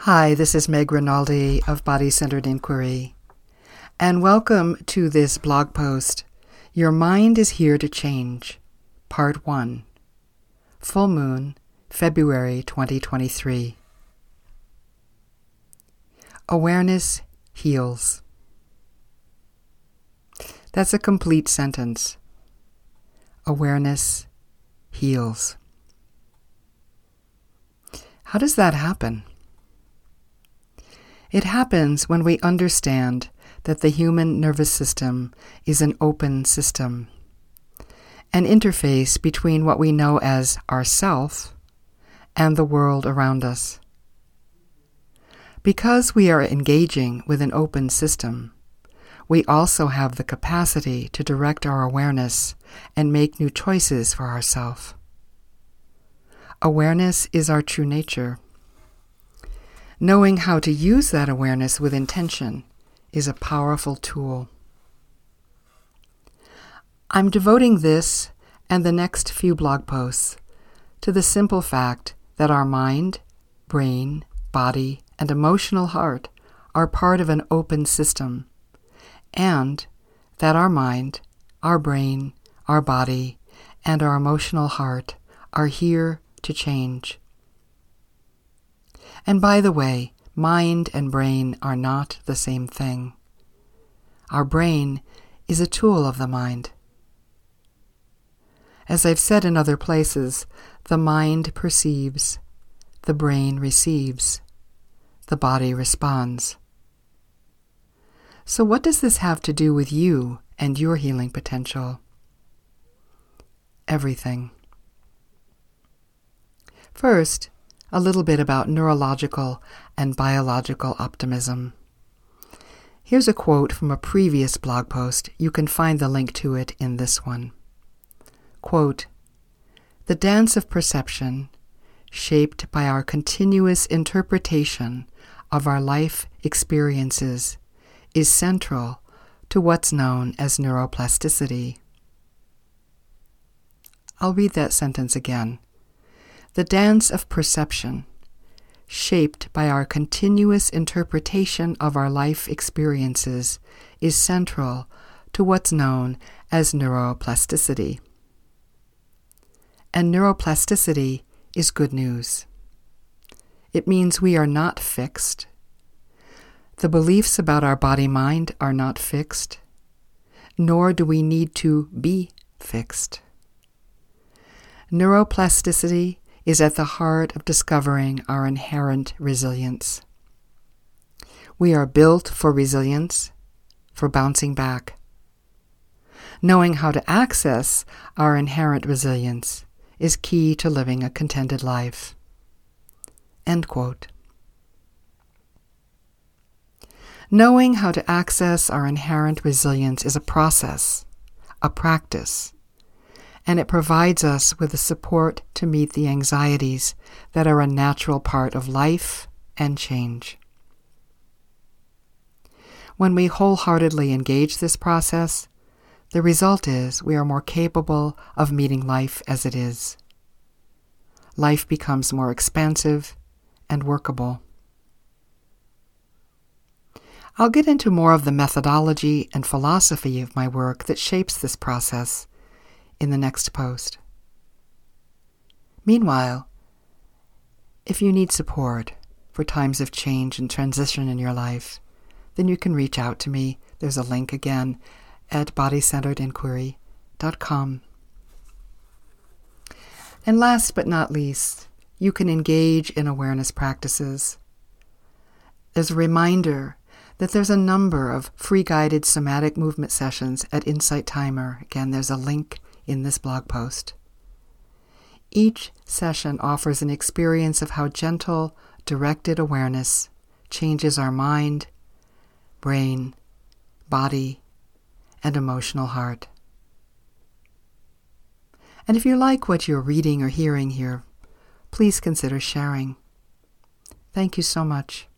Hi, this is Meg Rinaldi of Body-Centered Inquiry, and welcome to this blog post, Your Mind is Here to Change, Part 1, Full Moon, February 2023. Awareness heals. That's a complete sentence. Awareness heals. How does that happen? It happens when we understand that the human nervous system is an open system, an interface between what we know as ourself and the world around us. Because we are engaging with an open system, we also have the capacity to direct our awareness and make new choices for ourselves. Awareness is our true nature. Knowing how to use that awareness with intention is a powerful tool. I'm devoting this and the next few blog posts to the simple fact that our mind, brain, body, and emotional heart are part of an open system, and that our mind, our brain, our body, and our emotional heart are here to change. And by the way, mind and brain are not the same thing. Our brain is a tool of the mind. As I've said in other places, the mind perceives, the brain receives, the body responds. So what does this have to do with you and your healing potential? Everything. First, a little bit about neurological and biological optimism. Here's a quote from a previous blog post. You can find the link to it in this one. Quote, "The dance of perception, shaped by our continuous interpretation of our life experiences, is central to what's known as neuroplasticity." I'll read that sentence again. The dance of perception, shaped by our continuous interpretation of our life experiences, is central to what's known as neuroplasticity. And neuroplasticity is good news. It means we are not fixed. The beliefs about our body-mind are not fixed, nor do we need to be fixed. Neuroplasticity is at the heart of discovering our inherent resilience. We are built for resilience, for bouncing back. Knowing how to access our inherent resilience is key to living a contented life. End quote. Knowing how to access our inherent resilience is a process, a practice, and it provides us with the support to meet the anxieties that are a natural part of life and change. When we wholeheartedly engage this process, the result is we are more capable of meeting life as it is. Life becomes more expansive and workable. I'll get into more of the methodology and philosophy of my work that shapes this process in the next post. Meanwhile, if you need support for times of change and transition in your life, then you can reach out to me. There's a link again at bodycenteredinquiry.com. And last but not least, you can engage in awareness practices. There's a reminder that there's a number of free guided somatic movement sessions at Insight Timer. Again, there's a link in this blog post. Each session offers an experience of how gentle, directed awareness changes our mind, brain, body, and emotional heart. And if you like what you're reading or hearing here, please consider sharing. Thank you so much.